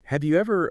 Have you ever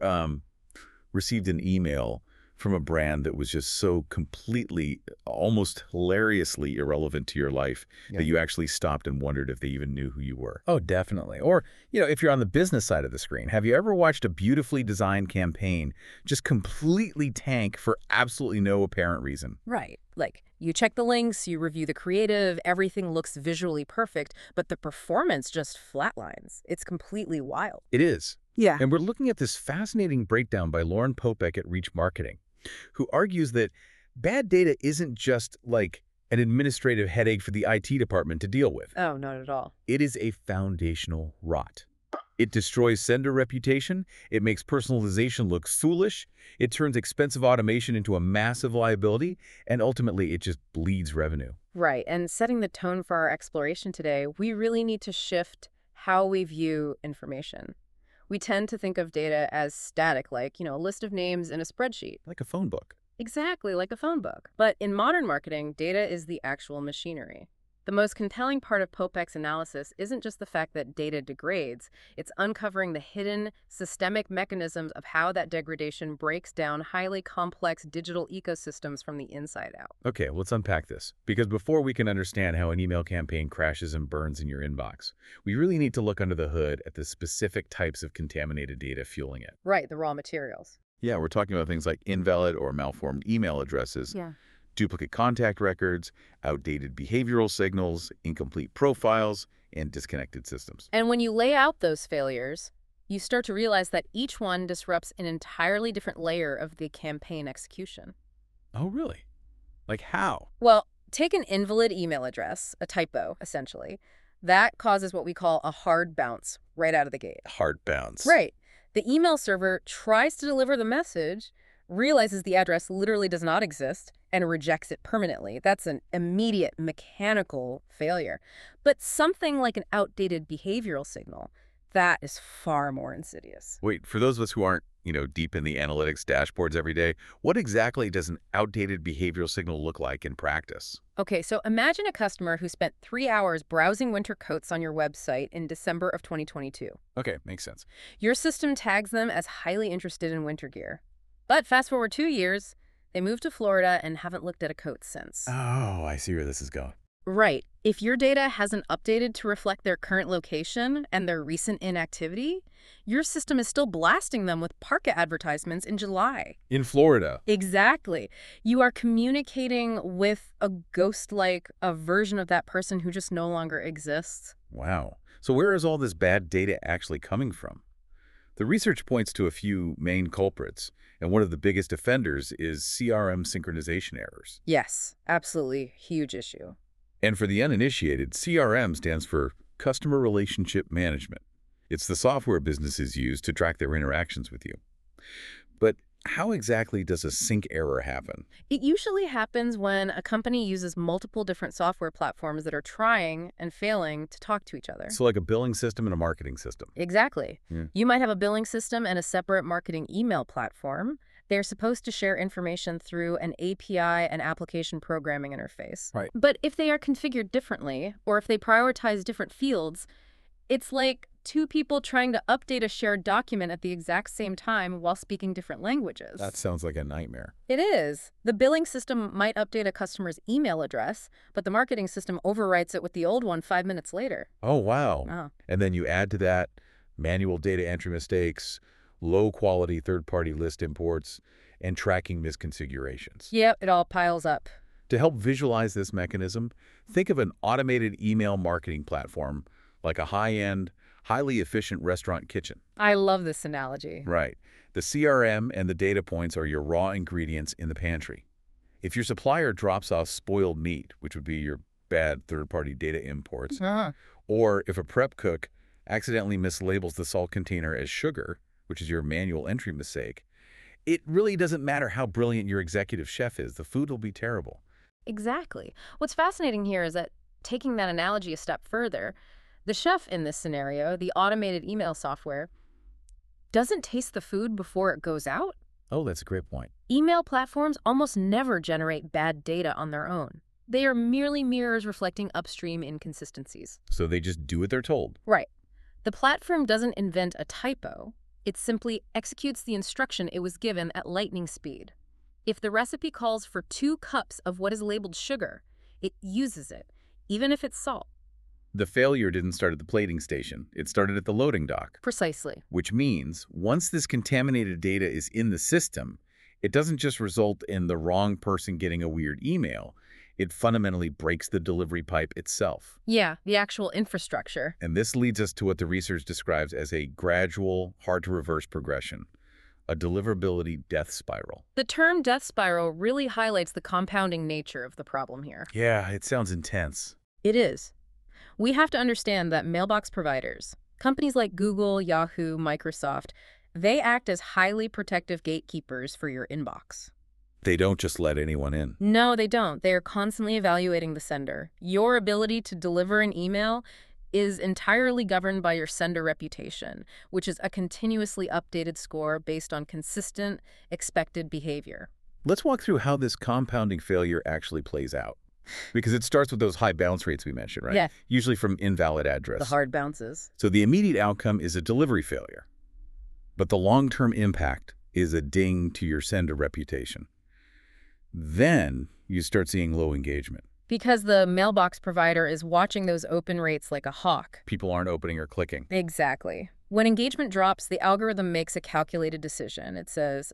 received an email from a brand that was just so completely, almost hilariously irrelevant to your life Yeah. that you actually stopped and wondered if they even knew who you were? Oh, definitely. Or, if you're on the business side of the screen, have you ever watched a beautifully designed campaign just completely tank for absolutely no apparent reason? Right. Like, you check the links, you review the creative, everything looks visually perfect, but the performance just flatlines. It's completely wild. It is. Yeah. And we're looking at this fascinating breakdown by Lauren Popek at Reach Marketing, who argues that bad data isn't just like an administrative headache for the IT department to deal with. Oh, not at all. It is a foundational rot. It destroys sender reputation, it makes personalization look foolish, it turns expensive automation into a massive liability, and ultimately it just bleeds revenue. Right. And setting the tone for our exploration today, we really need to shift how we view information. We tend to think of data as static, like, a list of names in a spreadsheet. Like a phone book. Exactly, like a phone book. But in modern marketing, data is the actual machinery. The most compelling part of Popek's analysis isn't just the fact that data degrades, it's uncovering the hidden, systemic mechanisms of how that degradation breaks down highly complex digital ecosystems from the inside out. Okay, let's unpack this. Because before we can understand how an email campaign crashes and burns in your inbox, we really need to look under the hood at the specific types of contaminated data fueling it. Right, the raw materials. Yeah, we're talking about things like invalid or malformed email addresses, Yeah. duplicate contact records, outdated behavioral signals, incomplete profiles, and disconnected systems. And when you lay out those failures, you start to realize that each one disrupts an entirely different layer of the campaign execution. Oh, really? Like how? Well, take an invalid email address, a typo, essentially. That causes what we call a hard bounce right out of the gate. Hard bounce. Right. The email server tries to deliver the message, realizes the address literally does not exist, and rejects it permanently. That's an immediate mechanical failure. But something like an outdated behavioral signal, that is far more insidious. Wait, for those of us who aren't, deep in the analytics dashboards every day, what exactly does an outdated behavioral signal look like in practice? Okay, so imagine a customer who spent 3 hours browsing winter coats on your website in December of 2022. Okay, makes sense. Your system tags them as highly interested in winter gear. But fast forward 2 years, they moved to Florida and haven't looked at a coat since. Oh, I see where this is going. Right. If your data hasn't updated to reflect their current location and their recent inactivity, your system is still blasting them with parka advertisements in July. In Florida. Exactly. You are communicating with a ghost, like a version of that person who just no longer exists. Wow. So where is all this bad data actually coming from? The research points to a few main culprits, and one of the biggest offenders is CRM synchronization errors. Yes, absolutely huge issue. And for the uninitiated, CRM stands for Customer Relationship Management. It's the software businesses use to track their interactions with you. But how exactly does a sync error happen? It usually happens when a company uses multiple different software platforms that are trying and failing to talk to each other. So like a billing system and a marketing system. Exactly. Yeah. You might have a billing system and a separate marketing email platform. They're supposed to share information through an API and application programming interface. Right. But if they are configured differently, or if they prioritize different fields, it's like two people trying to update a shared document at the exact same time while speaking different languages. That sounds like a nightmare. It is. The billing system might update a customer's email address, but the marketing system overwrites it with the old one 5 minutes later. Oh, wow. Oh. And then you add to that manual data entry mistakes, low-quality third-party list imports, and tracking misconfigurations. Yep, it all piles up. To help visualize this mechanism, think of an automated email marketing platform like a high-end, highly efficient restaurant kitchen. I love this analogy. Right. The CRM and the data points are your raw ingredients in the pantry. If your supplier drops off spoiled meat, which would be your bad third-party data imports, or if a prep cook accidentally mislabels the salt container as sugar, which is your manual entry mistake, it really doesn't matter how brilliant your executive chef is. The food will be terrible. Exactly. What's fascinating here is that, taking that analogy a step further, the chef in this scenario, the automated email software, doesn't taste the food before it goes out. Oh, that's a great point. Email platforms almost never generate bad data on their own. They are merely mirrors reflecting upstream inconsistencies. So they just do what they're told. Right. The platform doesn't invent a typo. It simply executes the instruction it was given at lightning speed. If the recipe calls for 2 cups of what is labeled sugar, it uses it, even if it's salt. The failure didn't start at the plating station. It started at the loading dock. Precisely. Which means once this contaminated data is in the system, it doesn't just result in the wrong person getting a weird email. It fundamentally breaks the delivery pipe itself. Yeah, the actual infrastructure. And this leads us to what the research describes as a gradual, hard-to-reverse progression, a deliverability death spiral. The term death spiral really highlights the compounding nature of the problem here. Yeah, it sounds intense. It is. We have to understand that mailbox providers, companies like Google, Yahoo, Microsoft, they act as highly protective gatekeepers for your inbox. They don't just let anyone in. No, they don't. They are constantly evaluating the sender. Your ability to deliver an email is entirely governed by your sender reputation, which is a continuously updated score based on consistent, expected behavior. Let's walk through how this compounding failure actually plays out. Because it starts with those high bounce rates we mentioned, right? Yeah. Usually from invalid address. The hard bounces. So the immediate outcome is a delivery failure. But the long-term impact is a ding to your sender reputation. Then you start seeing low engagement. Because the mailbox provider is watching those open rates like a hawk. People aren't opening or clicking. Exactly. When engagement drops, the algorithm makes a calculated decision. It says,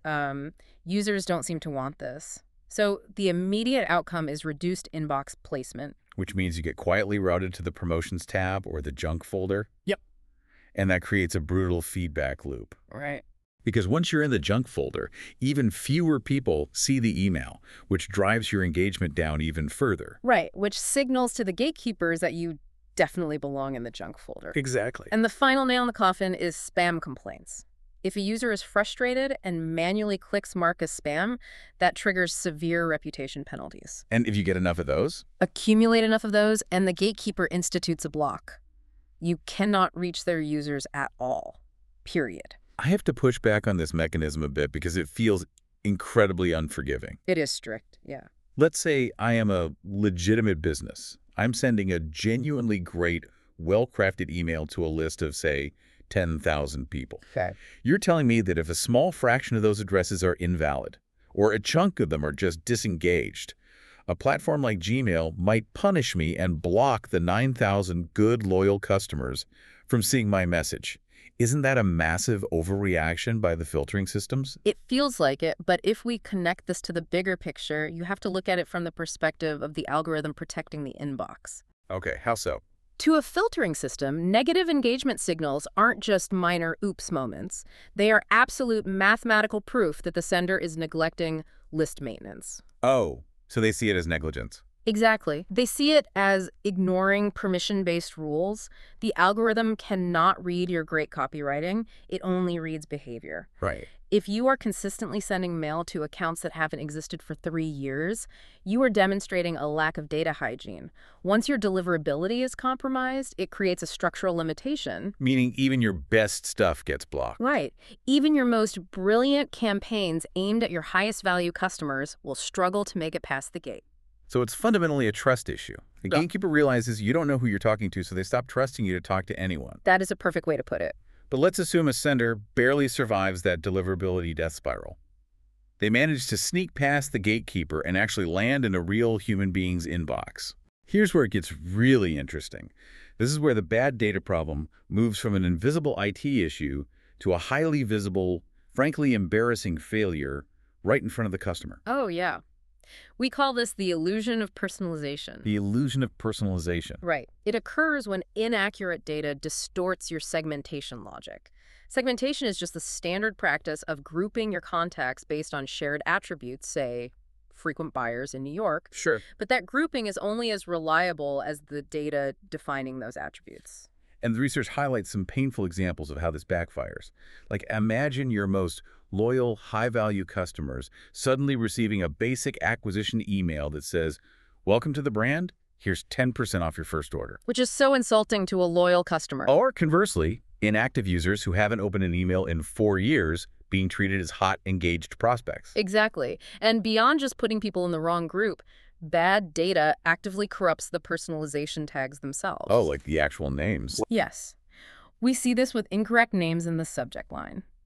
users don't seem to want this. So the immediate outcome is reduced inbox placement. Which means you get quietly routed to the promotions tab or the junk folder. Yep. And that creates a brutal feedback loop. Right. Because once you're in the junk folder, even fewer people see the email, which drives your engagement down even further. Right, which signals to the gatekeepers that you definitely belong in the junk folder. Exactly. And the final nail in the coffin is spam complaints. If a user is frustrated and manually clicks mark as spam, that triggers severe reputation penalties. And if you get enough of those? Accumulate enough of those, and the gatekeeper institutes a block. You cannot reach their users at all. Period. I have to push back on this mechanism a bit because it feels incredibly unforgiving. It is strict, yeah. Let's say I am a legitimate business. I'm sending a genuinely great, well-crafted email to a list of, say, 10,000 people. Okay. You're telling me that if a small fraction of those addresses are invalid, or a chunk of them are just disengaged, a platform like Gmail might punish me and block the 9,000 good, loyal customers from seeing my message. Isn't that a massive overreaction by the filtering systems? It feels like it, but if we connect this to the bigger picture, you have to look at it from the perspective of the algorithm protecting the inbox. Okay, how so? To a filtering system, negative engagement signals aren't just minor oops moments. They are absolute mathematical proof that the sender is neglecting list maintenance. Oh, so they see it as negligence. Exactly. They see it as ignoring permission-based rules. The algorithm cannot read your great copywriting. It only reads behavior. Right. If you are consistently sending mail to accounts that haven't existed for 3 years, you are demonstrating a lack of data hygiene. Once your deliverability is compromised, it creates a structural limitation. Meaning even your best stuff gets blocked. Right. Even your most brilliant campaigns aimed at your highest value customers will struggle to make it past the gate. So it's fundamentally a trust issue. The gatekeeper realizes you don't know who you're talking to, so they stop trusting you to talk to anyone. That is a perfect way to put it. But let's assume a sender barely survives that deliverability death spiral. They manage to sneak past the gatekeeper and actually land in a real human being's inbox. Here's where it gets really interesting. This is where the bad data problem moves from an invisible IT issue to a highly visible, frankly embarrassing failure right in front of the customer. Oh, yeah. We call this the illusion of personalization. The illusion of personalization. Right. It occurs when inaccurate data distorts your segmentation logic. Segmentation is just the standard practice of grouping your contacts based on shared attributes, say, frequent buyers in New York. Sure. But that grouping is only as reliable as the data defining those attributes. And the research highlights some painful examples of how this backfires. Like, imagine your most loyal, high-value customers suddenly receiving a basic acquisition email that says, "Welcome to the brand. Here's 10% off your first order." Which is so insulting to a loyal customer. Or conversely, inactive users who haven't opened an email in 4 years being treated as hot, engaged prospects. Exactly. And beyond just putting people in the wrong group, bad data actively corrupts the personalization tags themselves. Oh, like the actual names. Yes. We see this with incorrect names in the subject line.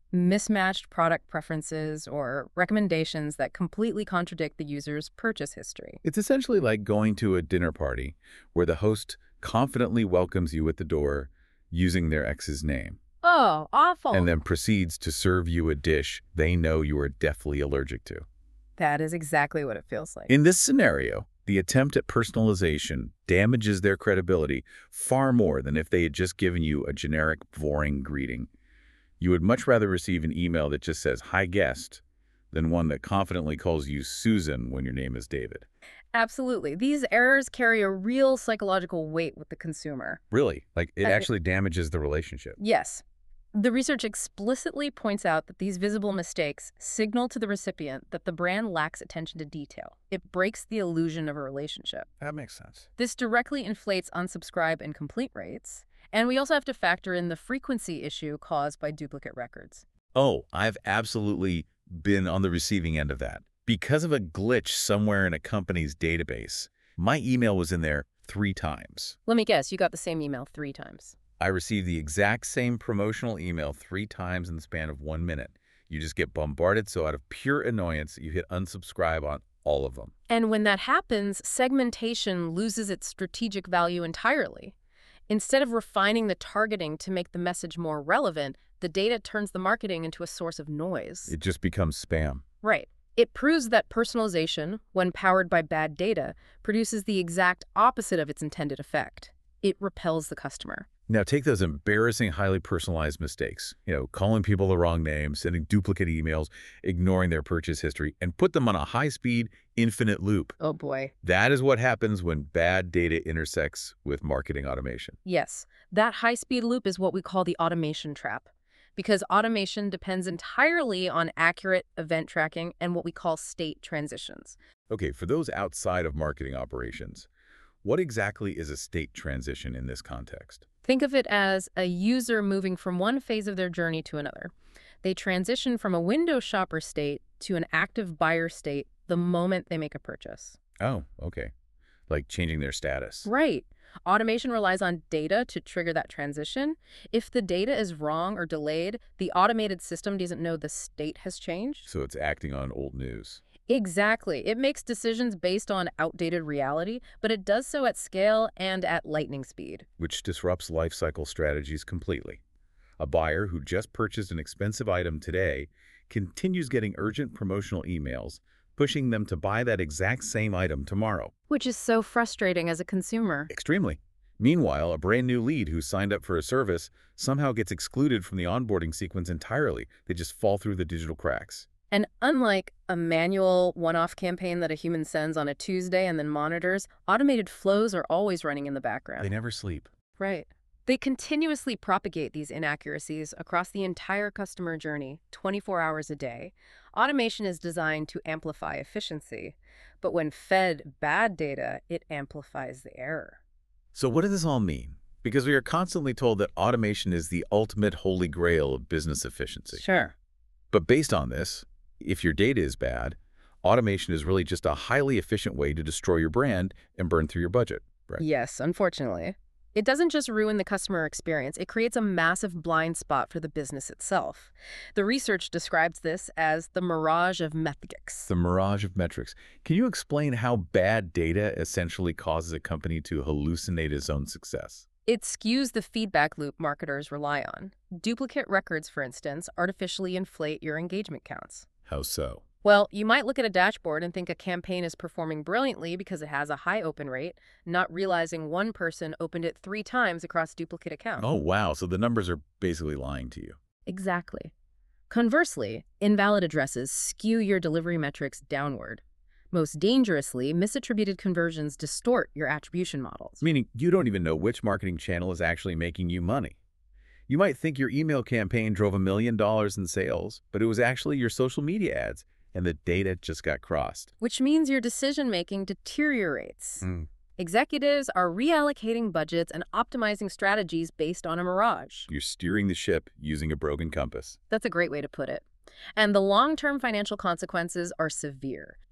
mismatched product preferences, or recommendations that completely contradict the user's purchase history. It's essentially like going to a dinner party where the host confidently welcomes you at the door using their ex's name, Oh, awful. and then proceeds to serve you a dish they know you are deathly allergic to. That is exactly what it feels like. In this scenario, the attempt at personalization damages their credibility far more than if they had just given you a generic, boring greeting. You would much rather receive an email that just says, "Hi, guest," than one that confidently calls you Susan when your name is David. Absolutely. These errors carry a real psychological weight with the consumer. Really? Like, it Uh, actually damages the relationship. Yes. The research explicitly points out that these visible mistakes signal to the recipient that the brand lacks attention to detail. It breaks the illusion of a relationship. That makes sense. This directly inflates unsubscribe and complete rates. And we also have to factor in the frequency issue caused by duplicate records. Oh, I've absolutely been on the receiving end of that. Because of a glitch somewhere in a company's database, my email was in there 3 times. Let me guess, you got the same email 3 times. I received the exact same promotional email 3 times in the span of 1 minute. You just get bombarded, so out of pure annoyance, you hit unsubscribe on all of them. And when that happens, segmentation loses its strategic value entirely. Instead of refining the targeting to make the message more relevant, the data turns the marketing into a source of noise. It just becomes spam. Right. It proves that personalization, when powered by bad data, produces the exact opposite of its intended effect. It repels the customer. Now take those embarrassing, highly personalized mistakes, calling people the wrong name, sending duplicate emails, ignoring their purchase history, and put them on a high-speed, infinite loop. Oh boy. That is what happens when bad data intersects with marketing automation. Yes, that high-speed loop is what we call the automation trap, because automation depends entirely on accurate event tracking and what we call state transitions. Okay, for those outside of marketing operations, what exactly is a state transition in this context? Think of it as a user moving from one phase of their journey to another. They transition from a window shopper state to an active buyer state the moment they make a purchase. Oh, okay. Like changing their status. Right. Automation relies on data to trigger that transition. If the data is wrong or delayed, the automated system doesn't know the state has changed. So it's acting on old news. Exactly. It makes decisions based on outdated reality, but it does so at scale and at lightning speed. Which disrupts life cycle strategies completely. A buyer who just purchased an expensive item today continues getting urgent promotional emails, pushing them to buy that exact same item tomorrow. Which is so frustrating as a consumer. Extremely. Meanwhile, a brand new lead who signed up for a service somehow gets excluded from the onboarding sequence entirely. They just fall through the digital cracks. And unlike a manual one-off campaign that a human sends on a Tuesday and then monitors, automated flows are always running in the background. They never sleep. Right. They continuously propagate these inaccuracies across the entire customer journey, 24 hours a day. Automation is designed to amplify efficiency, but when fed bad data, it amplifies the error. So what does this all mean? Because we are constantly told that automation is the ultimate holy grail of business efficiency. Sure. But based on this, if your data is bad, automation is really just a highly efficient way to destroy your brand and burn through your budget, right? Yes, unfortunately. It doesn't just ruin the customer experience, it creates a massive blind spot for the business itself. The research describes this as the mirage of metrics. The mirage of metrics. Can you explain how bad data essentially causes a company to hallucinate its own success? It skews the feedback loop marketers rely on. Duplicate records, for instance, artificially inflate your engagement counts. How so? Well, you might look at a dashboard and think a campaign is performing brilliantly because it has a high open rate, not realizing one person opened it 3 times across duplicate accounts. Oh, wow. So the numbers are basically lying to you. Exactly. Conversely, invalid addresses skew your delivery metrics downward. Most dangerously, misattributed conversions distort your attribution models. Meaning you don't even know which marketing channel is actually making you money. You might think your email campaign drove $1 million in sales, but it was actually your social media ads, and the data just got crossed. Which means your decision-making deteriorates. Executives are reallocating budgets and optimizing strategies based on a mirage. You're steering the ship using a broken compass. That's a great way to put it. And the long-term financial consequences are severe.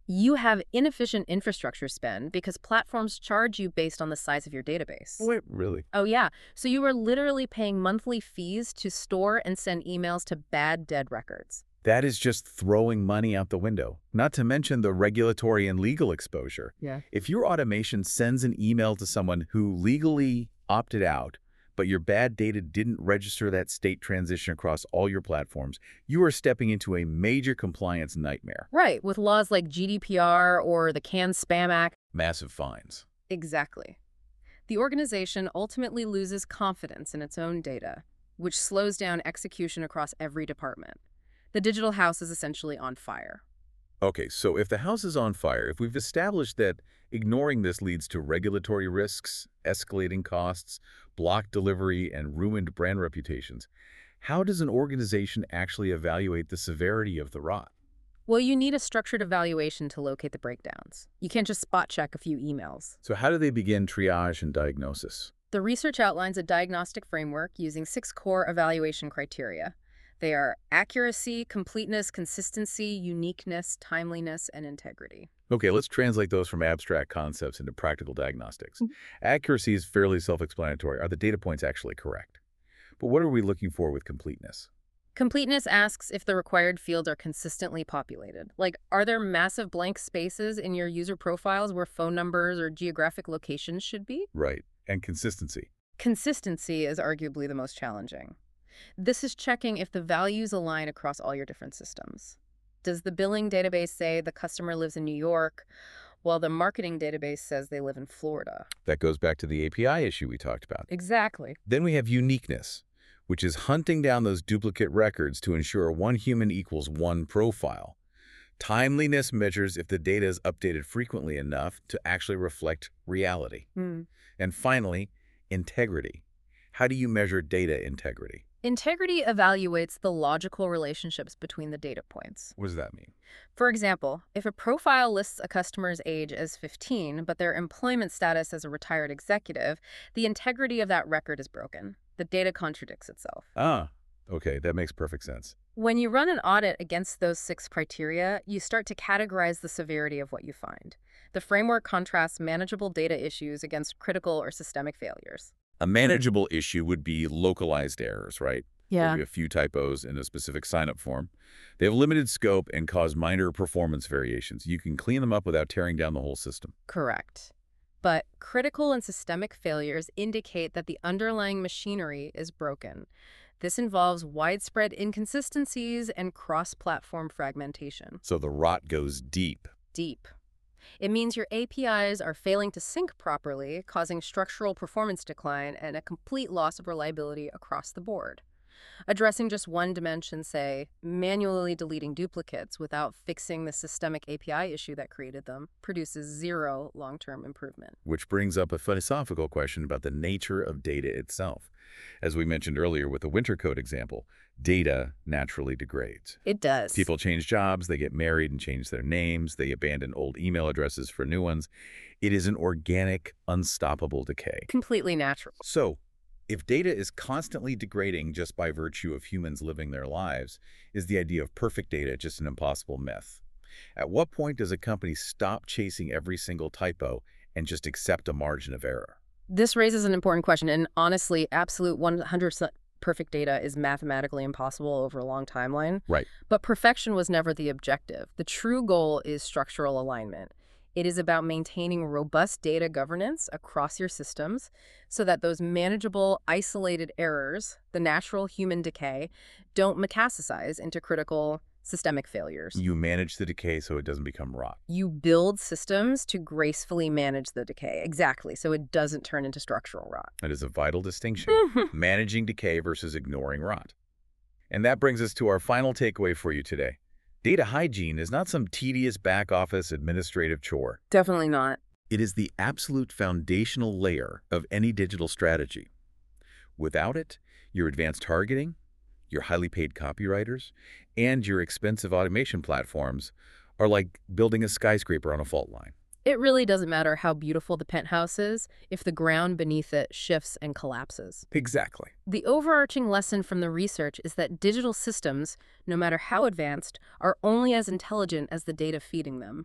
You have inefficient infrastructure spend because platforms charge you based on the size of your database. Wait, really? Oh, yeah. So you are literally paying monthly fees to store and send emails to bad dead records. That is just throwing money out the window, not to mention the regulatory and legal exposure. Yeah. If your automation sends an email to someone who legally opted out, but your bad data didn't register that state transition across all your platforms, you are stepping into a major compliance nightmare. Right, with laws like GDPR or the CAN-SPAM Act. Massive fines. Exactly. The organization ultimately loses confidence in its own data, which slows down execution across every department. The digital house is essentially on fire. Okay, so if the house is on fire, if we've established that ignoring this leads to regulatory risks, escalating costs, blocked delivery, and ruined brand reputations, how does an organization actually evaluate the severity of the rot? Well, you need a structured evaluation to locate the breakdowns. You can't just spot check a few emails. So how do they begin triage and diagnosis? The research outlines a diagnostic framework using 6 core evaluation criteria. They are accuracy, completeness, consistency, uniqueness, timeliness, and integrity. Okay, let's translate those from abstract concepts into practical diagnostics. Accuracy is fairly self-explanatory. Are the data points actually correct? But what are we looking for with completeness? Completeness asks if the required fields are consistently populated. Like, are there massive blank spaces in your user profiles where phone numbers or geographic locations should be? Right. And consistency. Consistency is arguably the most challenging. This is checking if the values align across all your different systems. Does the billing database say the customer lives in New York, while the marketing database says they live in Florida? That goes back to the API issue we talked about. Exactly. Then we have uniqueness, which is hunting down those duplicate records to ensure one human equals one profile. Timeliness measures if the data is updated frequently enough to actually reflect reality. And finally, integrity. How do you measure data integrity? Integrity evaluates the logical relationships between the data points. What does that mean? For example, if a profile lists a customer's age as 15, but their employment status as a retired executive, the integrity of that record is broken. The data contradicts itself. Ah, okay, that makes perfect sense. When you run an audit against those 6 criteria, you start to categorize the severity of what you find. The framework contrasts manageable data issues against critical or systemic failures. A manageable issue would be localized errors, right? Maybe a few typos in a specific sign-up form. They have limited scope and cause minor performance variations. You can clean them up without tearing down the whole system. Correct. But critical and systemic failures indicate that the underlying machinery is broken. This involves widespread inconsistencies and cross-platform fragmentation. So the rot goes deep. Deep. It means your APIs are failing to sync properly, causing structural performance decline and a complete loss of reliability across the board. Addressing just one dimension, say, manually deleting duplicates without fixing the systemic API issue that created them, produces 0 long-term improvement. Which brings up a philosophical question about the nature of data itself. As we mentioned earlier with the winter coat example, data naturally degrades. It does. People change jobs, they get married and change their names, they abandon old email addresses for new ones. It is an organic, unstoppable decay. Completely natural. So, if data is constantly degrading just by virtue of humans living their lives, is the idea of perfect data just an impossible myth? At what point does a company stop chasing every single typo and just accept a margin of error? This raises an important question, and honestly, absolute 100% perfect data is mathematically impossible over a long timeline. Right. But perfection was never the objective. The true goal is structural alignment. It is about maintaining robust data governance across your systems so that those manageable, isolated errors, the natural human decay, don't metastasize into critical systemic failures. You manage the decay so it doesn't become rot. You build systems to gracefully manage the decay. Exactly, so it doesn't turn into structural rot. That is a vital distinction, managing decay versus ignoring rot. And that brings us to our final takeaway for you today. Data hygiene is not some tedious back-office administrative chore. Definitely not. It is the absolute foundational layer of any digital strategy. Without it, your advanced targeting, your highly paid copywriters, and your expensive automation platforms are like building a skyscraper on a fault line. It really doesn't matter how beautiful the penthouse is if the ground beneath it shifts and collapses. Exactly. The overarching lesson from the research is that digital systems, no matter how advanced, are only as intelligent as the data feeding them.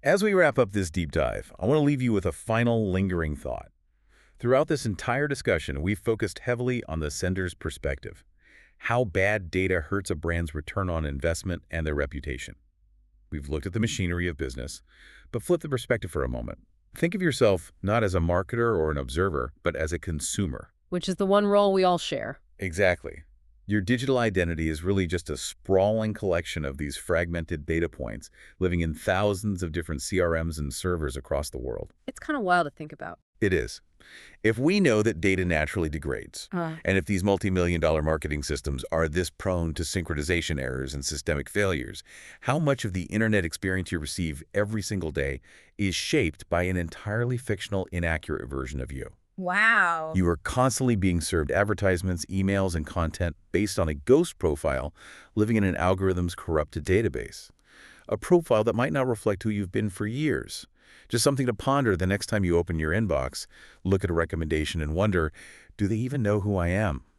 As we wrap up this deep dive, I want to leave you with a final lingering thought. Throughout this entire discussion, we've focused heavily on the sender's perspective, how bad data hurts a brand's return on investment and their reputation. We've looked at the machinery of business, but flip the perspective for a moment. Think of yourself not as a marketer or an observer, but as a consumer. Which is the one role we all share. Exactly. Your digital identity is really just a sprawling collection of these fragmented data points living in thousands of different CRMs and servers across the world. It's kind of wild to think about. It is. If we know that data naturally degrades, and if these multi-million-dollar marketing systems are this prone to synchronization errors and systemic failures, how much of the internet experience you receive every single day is shaped by an entirely fictional, inaccurate version of you? Wow. You are constantly being served advertisements, emails, and content based on a ghost profile living in an algorithm's corrupted database. A profile that might not reflect who you've been for years. Just something to ponder the next time you open your inbox, look at a recommendation and wonder, do they even know who I am?